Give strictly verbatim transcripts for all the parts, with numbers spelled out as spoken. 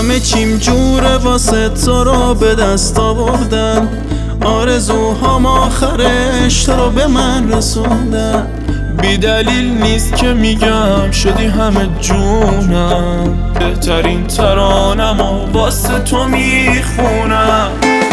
همه چیم جوره واسه تو رو به دست آوردم، آرزوهام آخرش تو رو به من رسوندم. بی دلیل نیست که میگم شدی همه جونم، بهترین ترانم و واسه تو میخونم.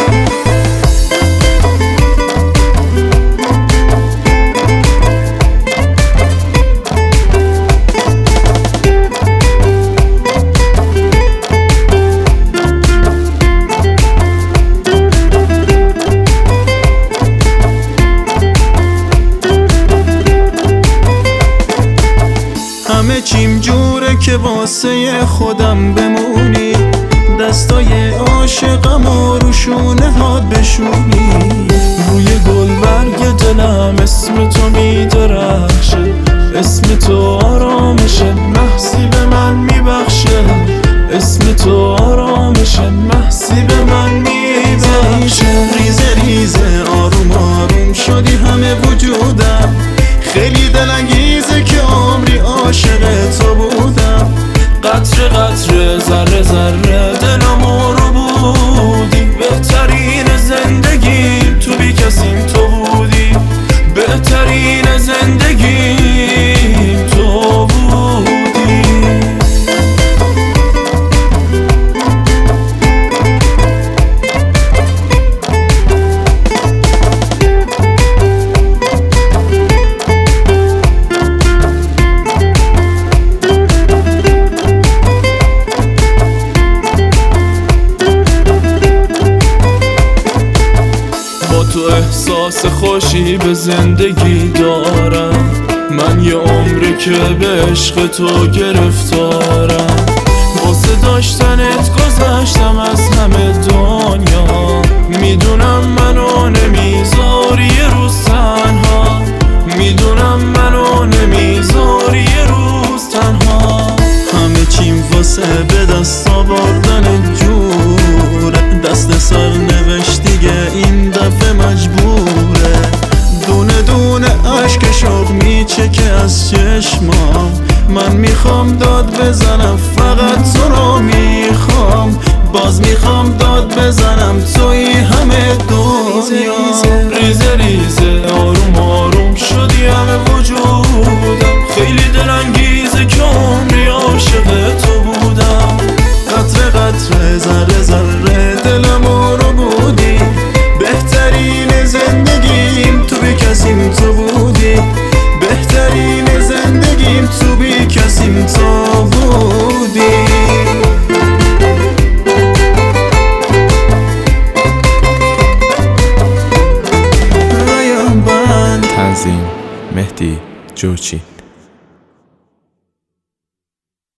همه چیم جوره که واسه خودم بمونی، دستای عاشقم و روشونه هات بشونی. روی گلبرگ دلم اسم تو میدرخشه، اسم تو آرامشه، محسی به من میبخشه. اسم تو آرامشه، محسی به من میبخشه. ریزه ریزه آروم آروم شدی همه وجودم، خیلی دلانگیزه که عمری عاشق تو بودم. قطره قطره ذره ذره دلمو رو بودی، بهترین زندگیم تو بی کسیم تو بودی، بهترین زندگیم تو بودی. تو احساس خوشی به زندگی دارم، من یه عمره که به عشق تو گرفتارم. واسه داشتنت گذشتم از همه دنیا، میدونم منو نمیذاری یه روز تنها، میدونم منو نمیذاری یه روز تنها. همه چیم واسه به دست آوردن جوره، دست سر نوشت دیگه این دفعه مجبوره. دونه دونه عشق شوق میچکه از چشمام، من میخوام داد بزنم فقط تو رو میخوام، باز میخوام داد بزنم توی همه دنیا. ریزه ریزه آروم آروم شدی همه وجودم، خیلی دلانگیزه که عمری عاشق تو بودم. قطره قطره ذره ذره دلمو رو بودی، بهترین زندگیم تو بی کسیم تو بودی، بهترین زندگیم تو بی کسیم تو بودی. تنظیم مهدی جوچی.